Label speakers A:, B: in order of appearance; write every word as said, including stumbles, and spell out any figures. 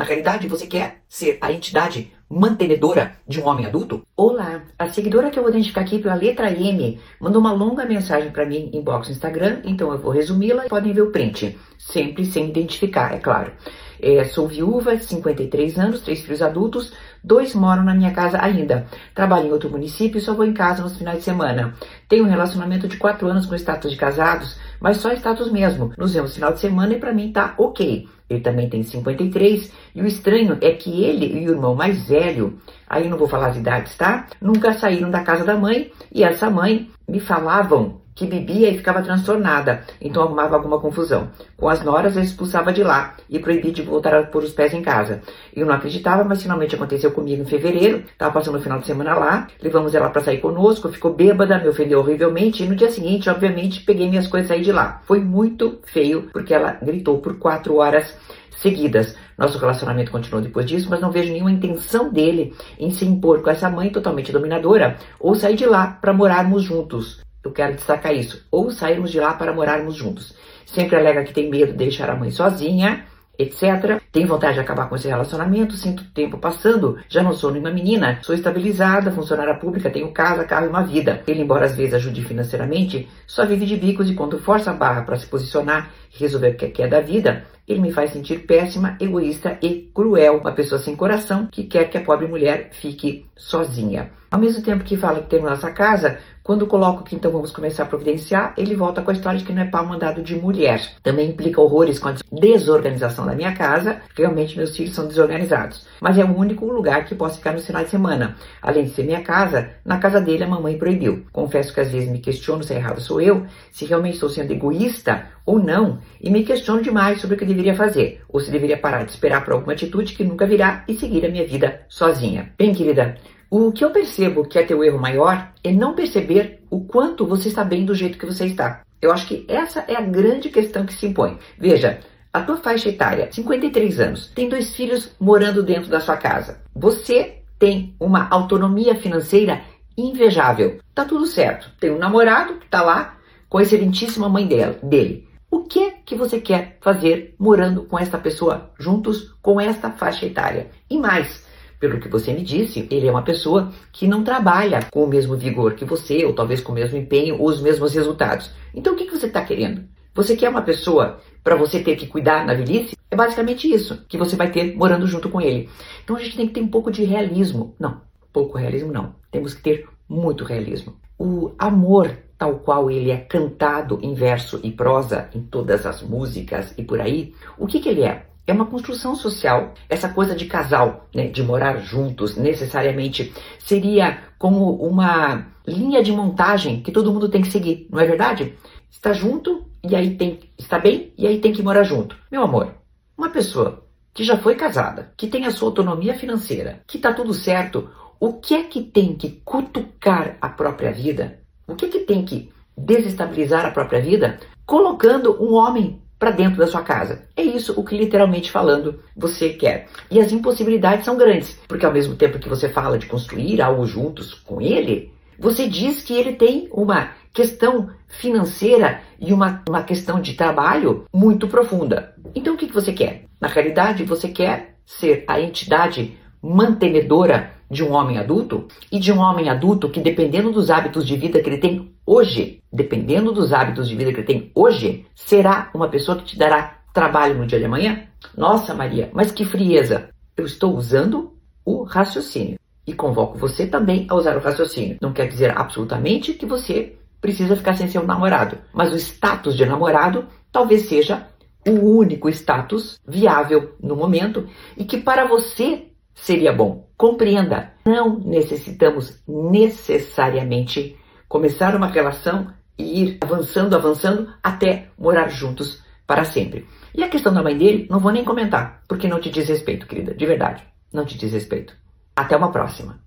A: Na realidade, você quer ser a entidade mantenedora de um homem adulto? Olá, a seguidora que eu vou identificar aqui pela letra M mandou uma longa mensagem para mim em inbox no Instagram, então eu vou resumi-la e podem ver o print, sempre sem identificar, é claro. É, sou viúva, cinquenta e três anos, três filhos adultos, dois moram na minha casa ainda. Trabalho em outro município e só vou em casa nos finais de semana. Tenho um relacionamento de quatro anos com status de casados, mas só status mesmo. Nos vemos no final de semana e pra mim tá ok. Ele também tem cinquenta e três e o estranho é que ele e o irmão mais velho, aí não vou falar as idades, tá? Nunca saíram da casa da mãe e essa mãe me falavam que bebia e ficava transtornada, então arrumava alguma confusão. Com as noras, eu expulsava de lá e proibia de voltar a pôr os pés em casa. Eu não acreditava, mas finalmente aconteceu comigo em fevereiro. Tava passando o final de semana lá, levamos ela para sair conosco, ficou bêbada, me ofendeu horrivelmente e no dia seguinte, obviamente, peguei minhas coisas e saí de lá. Foi muito feio, porque ela gritou por quatro horas seguidas. Nosso relacionamento continuou depois disso, mas não vejo nenhuma intenção dele em se impor com essa mãe totalmente dominadora ou sair de lá para morarmos juntos. Eu quero destacar isso. Ou sairmos de lá para morarmos juntos. Sempre alega que tem medo de deixar a mãe sozinha, etcétera. Tem vontade de acabar com esse relacionamento, sinto o tempo passando. Já não sou nenhuma menina, sou estabilizada, funcionária pública, tenho casa, carro e uma vida. Ele, embora às vezes ajude financeiramente, só vive de bicos e quando força a barra para se posicionar e resolver o que quer da vida, ele me faz sentir péssima, egoísta e cruel. Uma pessoa sem coração que quer que a pobre mulher fique sozinha. Ao mesmo tempo que fala que tem nossa casa, quando coloco que então vamos começar a providenciar, ele volta com a história de que não é pau mandado de mulher. Também implica horrores com a desorganização da minha casa. Realmente meus filhos são desorganizados. Mas é o único lugar que posso ficar no final de semana. Além de ser minha casa, na casa dele a mamãe proibiu. Confesso que às vezes me questiono se errado sou eu, se realmente estou sendo egoísta ou não, e me questiono demais sobre o que deveria fazer, ou se deveria parar de esperar por alguma atitude que nunca virá e seguir a minha vida sozinha. Bem, querida, o que eu percebo que é teu erro maior é não perceber o quanto você está bem do jeito que você está. Eu acho que essa é a grande questão que se impõe. Veja, a tua faixa etária, cinquenta e três anos, tem dois filhos morando dentro da sua casa. Você tem uma autonomia financeira invejável. Tá tudo certo. Tem um namorado que tá lá com a excelentíssima mãe dele. O que que você quer fazer morando com esta pessoa juntos com esta faixa etária? E mais, pelo que você me disse, ele é uma pessoa que não trabalha com o mesmo vigor que você, ou talvez com o mesmo empenho, ou os mesmos resultados. Então o que que você está querendo? Você quer uma pessoa para você ter que cuidar na velhice? É basicamente isso que você vai ter morando junto com ele. Então a gente tem que ter um pouco de realismo. Não, pouco realismo não. Temos que ter muito realismo. O amor, tal qual ele é cantado em verso e prosa, em todas as músicas e por aí, o que que ele é? É uma construção social. Essa coisa de casal, né, de morar juntos, necessariamente, seria como uma linha de montagem que todo mundo tem que seguir, não é verdade? Está junto, e aí tem, está bem, e aí tem que morar junto. Meu amor, uma pessoa que já foi casada, que tem a sua autonomia financeira, que está tudo certo, o que é que tem que cutucar a própria vida? O que é que tem que desestabilizar a própria vida? Colocando um homem para dentro da sua casa. É isso o que literalmente falando você quer. E as impossibilidades são grandes, porque ao mesmo tempo que você fala de construir algo juntos com ele, você diz que ele tem uma questão financeira e uma, uma questão de trabalho muito profunda. Então o que, que você quer? Na realidade, você quer ser a entidade mantenedora de um homem adulto e de um homem adulto que, dependendo dos hábitos de vida que ele tem hoje, dependendo dos hábitos de vida que ele tem hoje, será uma pessoa que te dará trabalho no dia de amanhã? Nossa, Maria, mas que frieza! Eu estou usando o raciocínio e convoco você também a usar o raciocínio. Não quer dizer absolutamente que você precisa ficar sem seu namorado, mas o status de namorado talvez seja o único status viável no momento e que para você seria bom. Compreenda, não necessitamos necessariamente começar uma relação e ir avançando, avançando até morar juntos para sempre. E a questão da mãe dele, não vou nem comentar, porque não te diz respeito, querida, de verdade, não te diz respeito. Até uma próxima.